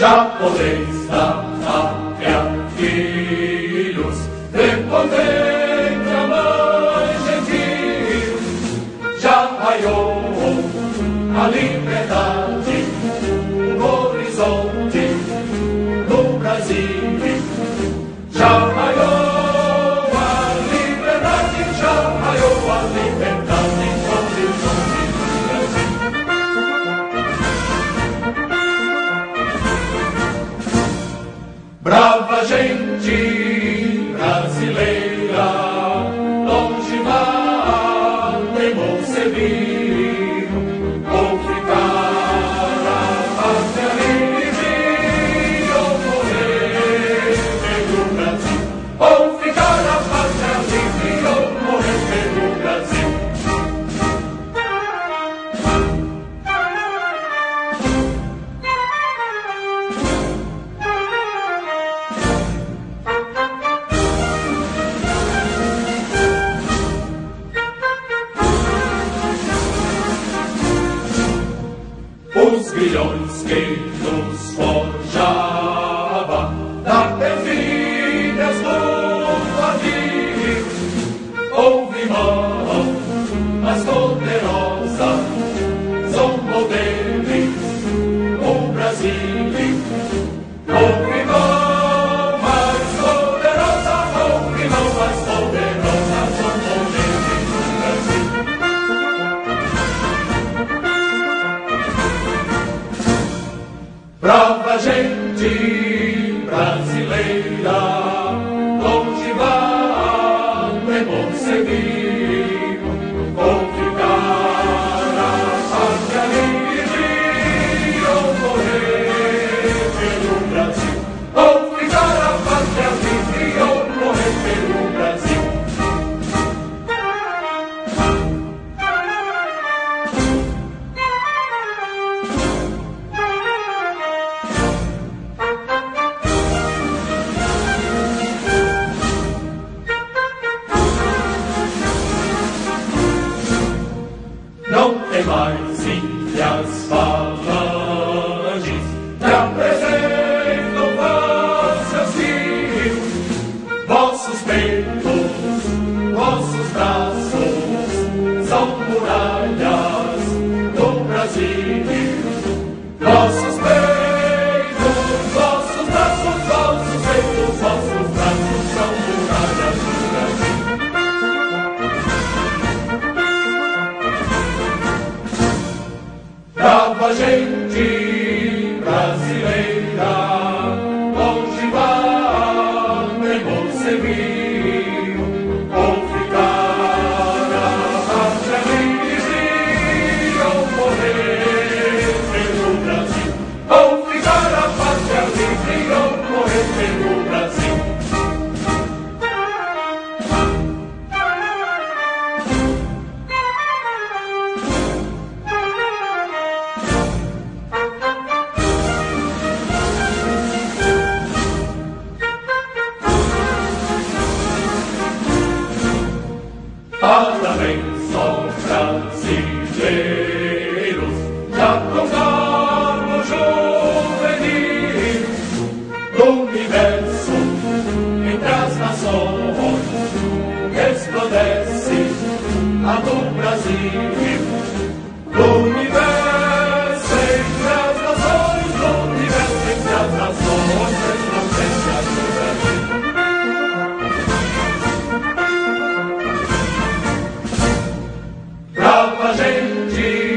Japonês da pátria, filhos, reponente a mãe gentil, já raiou a liberdade no horizonte do Brasil. Já raiou a liberdade, já raiou a liberdade no horizonte do Brasil. Brava gente brasileira, longe vá, temor servir, ou ficar a pátria livre, ou morrer pelo Brasil. Ou ficar a pátria livre, ou morrer pelo Brasil. Os grilhões que nos forjava da perfídia do ardil, houve mão mais poderosa, zombou deles o Brasil. Houve mão mais poderosa, houve mão mais poderosa, zombou deles o Brasil. Brava gente brasileira, longe vá, temor seguir, ou ficar a pátria livre, ou morrer pelo Brasil. Ou ficar a pátria livre, ou morrer pelo Brasil. Não tem mais ilhas falanges que apresentam seus rios, vossos peitos, vossos braços são muralhas do Brasil. Vossos peitos, vossos braços, vossos peitos, vossos braços são muralhas do Brasil. Brava gente brasileira, longe vá, temor servir, ou ficar a pátria livre, ou morrer pelo Brasil. Ou ficar a pátria livre, ou morrer pelo Brasil. Parabéns aos brasileiros, já com juvenil do universo, entre as nações, resplandece a do Brasil. Do universo, entre as nações, do universo, entre as nações, resplandece a do Brasil. Brava gente